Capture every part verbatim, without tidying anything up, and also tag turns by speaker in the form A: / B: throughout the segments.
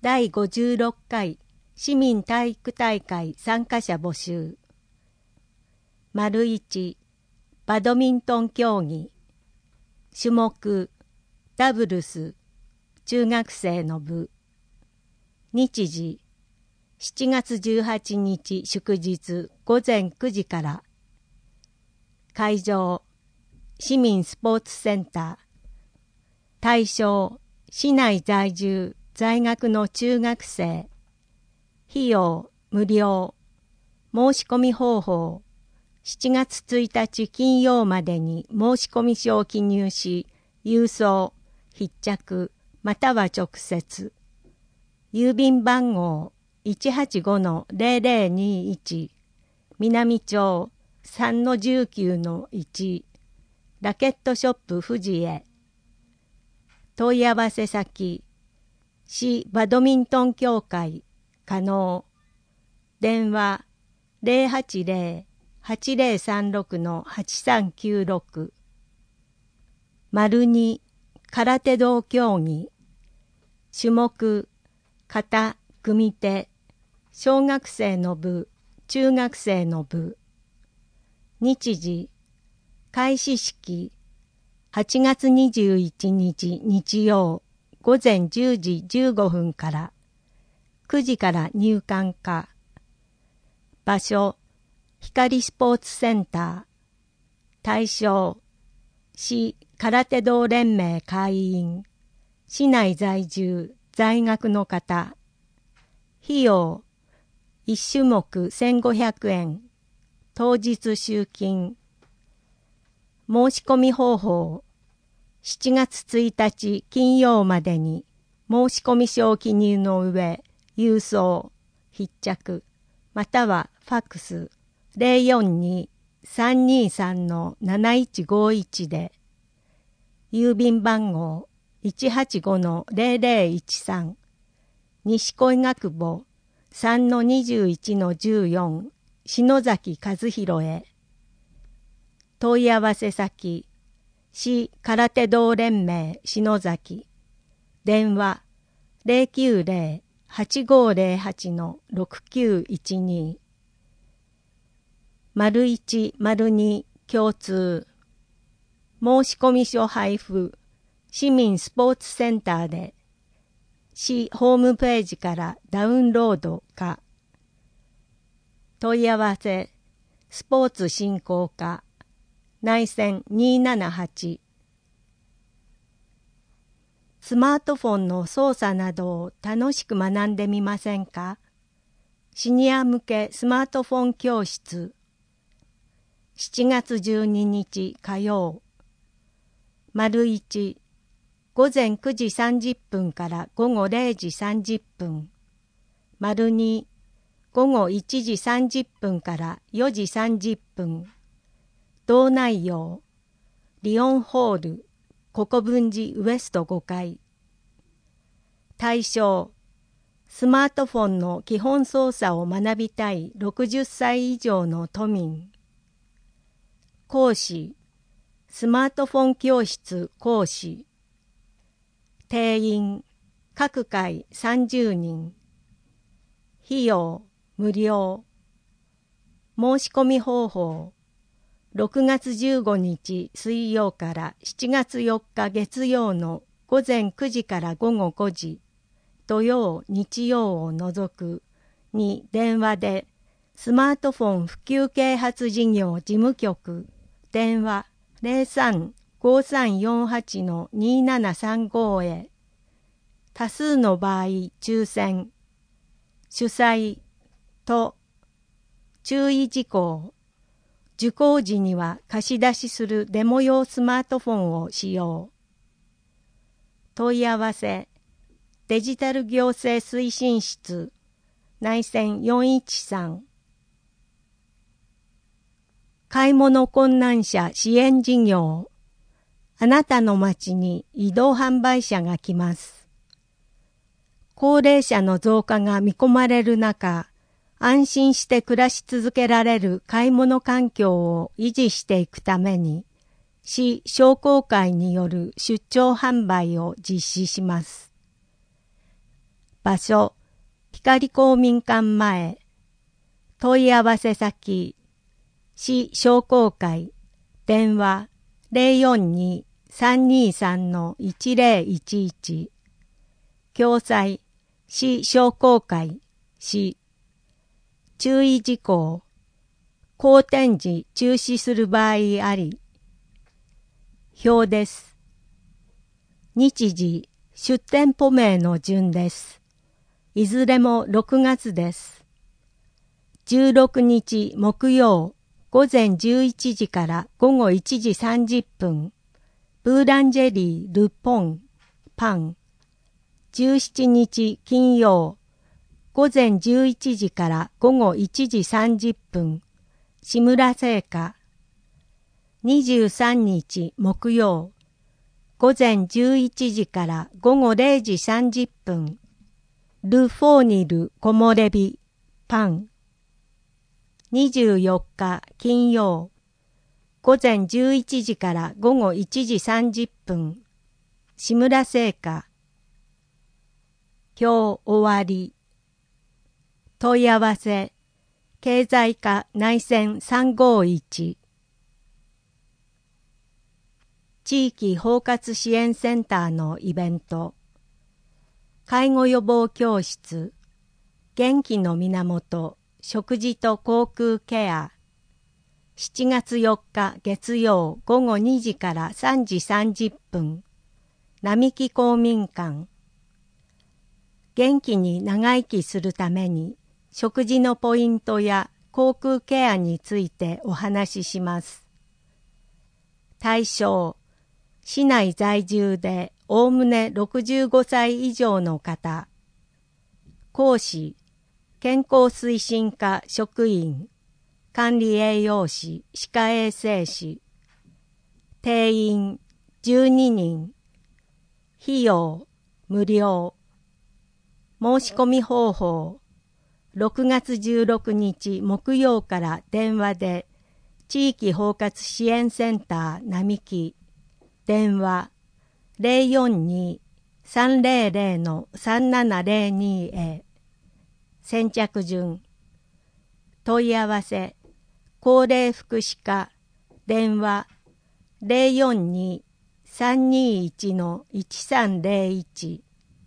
A: だいごじゅうろっかい市民体育大会参加者募集。丸いち、バドミントン競技。種目、ダブルス、中学生の部。日時、しちがつじゅうはちにち祝日ごぜんくじから。会場、市民スポーツセンター。対象、市内在住、在学の中学生。費用、無料。申し込み方法。しちがつついたち金曜までに申し込み書を記入し、郵送、必着、または直接。郵便番号 いちはちごのゼロゼロにいち、南町 さんのじゅうきゅうのいち、ラケットショップ富士へ。問い合わせ先、市バドミントン協会、可能。電話 ゼロはちゼロ はちゼロさんろくのはちさんきゅうろく。丸に、空手道競技。種目、形、組手。小学生の部、中学生の部。日時、開始式。はちがつにじゅういちにち日曜、ごぜんじゅうじじゅうごふんから。くじから入館可。場所、光スポーツセンター。対象、市空手道連盟会員。市内在住、在学の方。費用、いち種目せんごひゃくえん。当日集金。申し込み方法。しちがつついたち金曜までに申し込み書を記入の上、郵送、必着、またはファックス ゼロよんに さんにさんのなないちごいち で、郵便番号 いちはちごのゼロゼロいちさん、西小学部 さんのにじゅういちのじゅうよん、篠崎和弘へ。問い合わせ先、市空手道連盟篠崎。電話 ゼロきゅうゼロ はちごゼロはちのろくきゅういちに。丸いち、丸に共通。申し込み書配布。市民スポーツセンターで。市ホームページからダウンロードか。問い合わせ。スポーツ振興課。内線にーななはち。スマートフォンの操作などを楽しく学んでみませんか？シニア向けスマートフォン教室。しちがつじゅうににち火曜。丸いち、ごぜんくじさんじゅっぷんからごごれいじさんじゅっぷん。丸に、ごごいちじさんじゅっぷんからよじさんじゅっぷん。同内容、リオンホール、国分寺ウエストごかい。対象、スマートフォンの基本操作を学びたいろくじゅっさい以上の都民。講師、スマートフォン教室講師。定員、各回さんじゅうにん。費用、無料。申し込み方法、ろくがつじゅうごにち水曜からしちがつよっか月曜のごぜんくじからごごごじ、土曜、日曜を除くに電話で、スマートフォン普及啓発事業事務局、電話 ゼロさん ごさんよんはちのにーななさんご へ。多数の場合、抽選。主催、と、注意事項。受講時には貸し出しするデモ用スマートフォンを使用。問い合わせ、デジタル行政推進室、内線よんいちさん。買い物困難者支援事業。あなたの町に移動販売車が来ます。高齢者の増加が見込まれる中、安心して暮らし続けられる買い物環境を維持していくために、市商工会による出張販売を実施します。 場所、光公民館前。問い合わせ先、市商工会、電話 ゼロよんに さんにさん いちゼロいちいち。共催、市商工会、市。注意事項、公展時中止する場合あり。表です。日時、出店舗名の順です。いずれもろくがつです。じゅうろくにち木曜、午前じゅういちじから午後いちじさんじゅっぷん、ブーランジェリー・ル・ポン、パン。じゅうしちにち金曜、午前じゅういちじから午後いちじさんじゅっぷん、志村製菓。にじゅうさんにち木曜、午前じゅういちじから午後れいじさんじゅっぷん、ル・フォーニル木漏れ日、パン。にじゅうよっか金曜、午前じゅういちじから午後いちじさんじゅっぷん、志村製菓。今日終わり。問い合わせ、経済課内線さんごいち。地域包括支援センターのイベント。介護予防教室、元気の源、食事と口腔ケア。しちがつよっか月曜午後にじからさんじさんじゅっぷん、並木公民館。元気に長生きするために食事のポイントや口腔ケアについてお話しします。対象、市内在住でおおむねろくじゅうごさい以上の方。講師、健康推進課職員、管理栄養士、歯科衛生士。定員じゅうににん。費用無料。申し込み方法、ろくがつじゅうろくにち木曜から電話で地域包括支援センター並木、電話 ゼロよんに さんゼロゼロ さんななゼロに へ。先着順。問い合わせ、高齢福祉課、電話 ゼロよんに さんにいち いちさんゼロいち。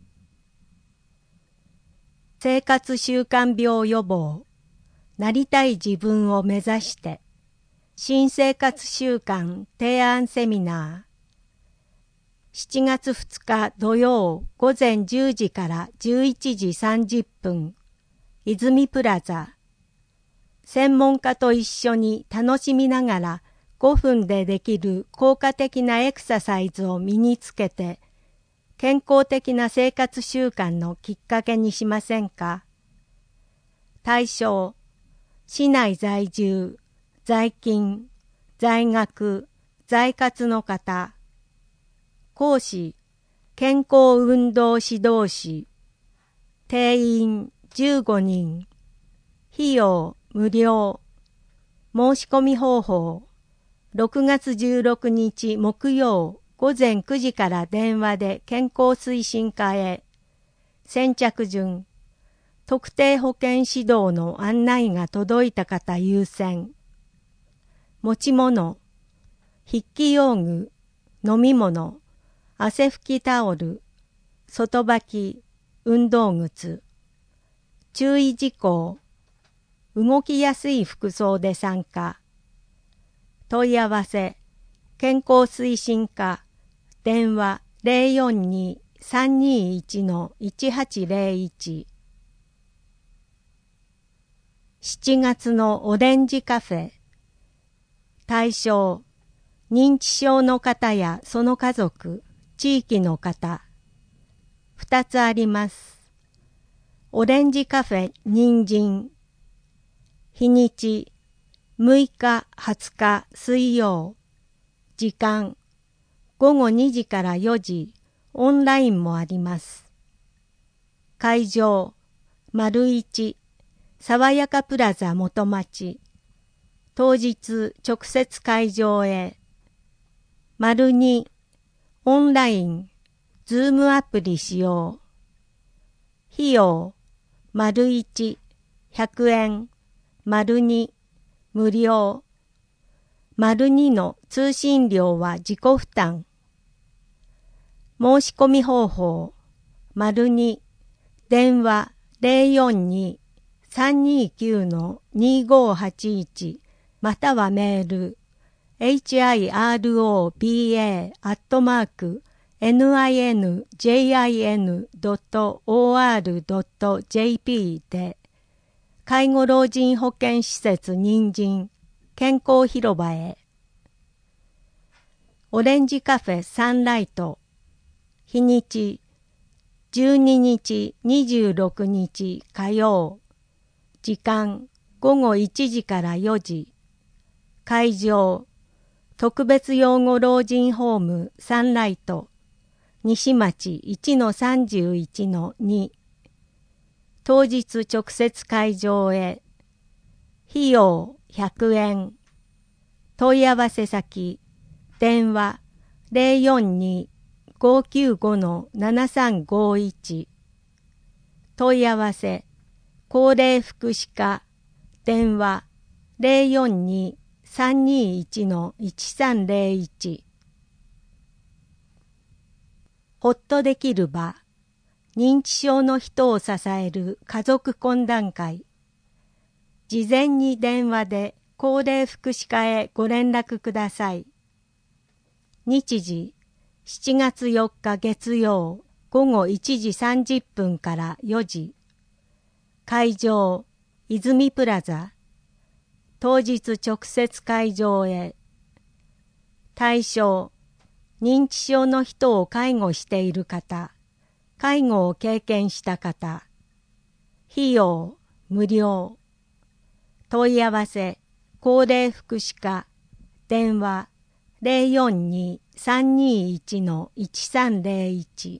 A: 生活習慣病予防、なりたい自分を目指して、新生活習慣提案セミナー。しちがつふつか土曜午前じゅうじからじゅういちじさんじゅっぷん、泉プラザ。専門家と一緒に楽しみながらごふんでできる効果的なエクササイズを身につけて、健康的な生活習慣のきっかけにしませんか。対象、市内在住、在勤、在学、在活の方。講師、健康運動指導士。定員じゅうごにん。費用無料。申し込み方法、ろくがつじゅうろくにち木曜午前くじから電話で健康推進課へ。先着順。特定保健指導の案内が届いた方優先。持ち物、筆記用具、飲み物、汗拭きタオル、外履き、運動靴。注意事項、動きやすい服装で参加。問い合わせ、健康推進課、電話 ゼロよんに さんにいち いちはちゼロいち。しちがつのオレンジカフェ。対象、認知症の方やその家族、地域の方。ふたつあります。オレンジカフェ人参。日にち、むいかはつか水曜。時間、ごごにじからよじ、オンラインもあります。会場、丸一、爽やかプラザ元町。当日直接会場へ。丸二、オンライン、ズームアプリ使用。 費用、丸いち、ひゃくえん、丸に、無料。丸にの通信料は自己負担。申し込み方法、丸に、電話 ゼロよんに さんにきゅう にごはちいち またはメール エイチアイアールオービーエー アットマーク ニンジンドットオーアールドットジェーピー で介護老人保健施設人参健康広場へ。オレンジカフェサンライト。日にちじゅうににちにじゅうろくにち火曜。時間ごごいちじからよじ。会場特別養護老人ホームサンライト西町 いちのさんじゅういちのに。当日直接会場へ。費用ひゃくえん。問い合わせ先電話 ゼロよんに ごきゅうご ななさんごいち。問い合わせ高齢福祉課電話 ゼロよんに さんにいち いちさんゼロいち。ほっとできる場認知症の人を支える家族懇談会。事前に電話で高齢福祉課へご連絡ください。日時しちがつよっか月曜ごごいちじさんじゅっぷんからよじ。会場泉プラザ。当日直接会場へ。対象認知症の人を介護している方、介護を経験した方。費用無料。問い合わせ高齢福祉課電話 ゼロよんに さんにいち いちさんゼロいち。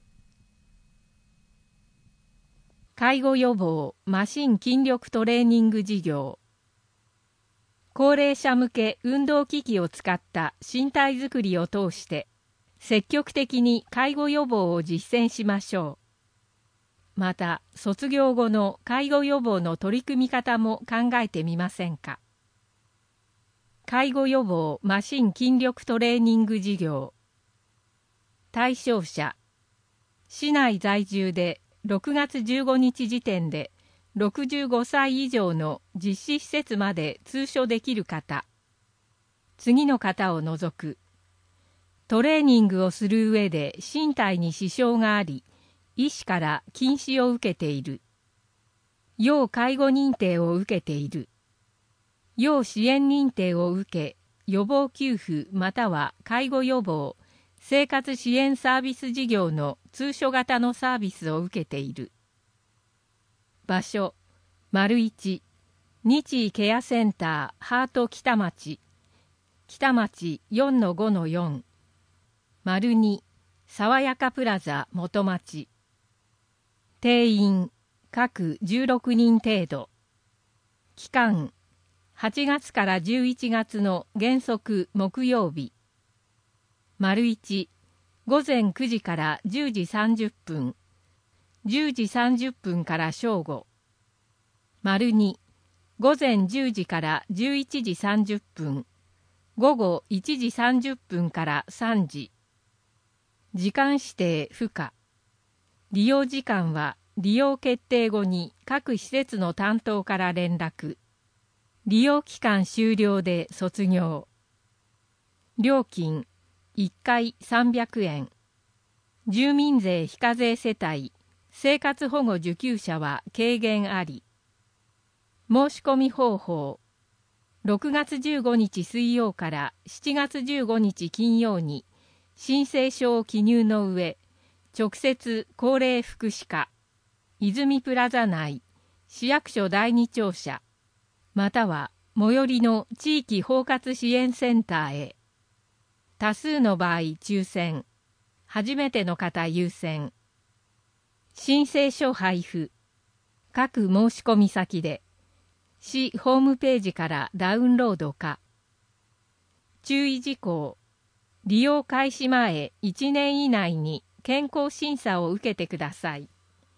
B: 介護予防マシン筋力トレーニング事業。高齢者向け運動機器を使った身体づくりを通して積極的に介護予防を実践しましょう。また卒業後の介護予防の取り組み方も考えてみませんか。介護予防マシン筋力トレーニング事業。対象者市内在住でろくがつじゅうごにち時点でろくじゅうごさい以上の実施施設まで通所できる方。次の方を除く。トレーニングをする上で身体に支障があり、医師から禁止を受けている。要介護認定を受けている。要支援認定を受け、予防給付または介護予防、生活支援サービス事業の通所型のサービスを受けている。場所、丸一、日医ケアセンターハート北町、北町 よんのごのよん。丸二、爽やかプラザ元町。定員、各じゅうろくにん程度。期間、はちがつからじゅういちがつの原則木曜日。丸一、午前くじからじゅうじさんじゅっぷん。じゅうじさんじゅっぷんから正午。丸二、午前じゅうじからじゅういちじさんじゅっぷん。午後いちじさんじゅっぷんからさんじ。時間指定不可。利用時間は利用決定後に各施設の担当から連絡。利用期間終了で卒業。料金いっかいさんびゃくえん。住民税非課税世帯、生活保護受給者は軽減あり。申し込み方法。ろくがつじゅうごにち水曜からしちがつじゅうごにち金曜に申請書を記入の上、直接高齢福祉課、泉プラザ内、市役所第二庁舎、または最寄りの地域包括支援センターへ。多数の場合抽選、初めての方優先。申請書配布、各申し込み先で、市ホームページからダウンロードか。注意事項、利用開始前いちねん以内に健康審査を受けてください。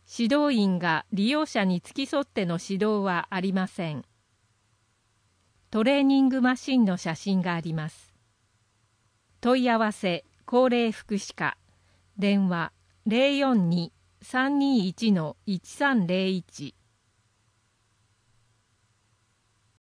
B: 指導員が利用者に付き添っての指導はありません。トレーニングマシンの写真があります。問い合わせ高齢福祉課、電話 ゼロよんに さんにいち いちさんゼロいち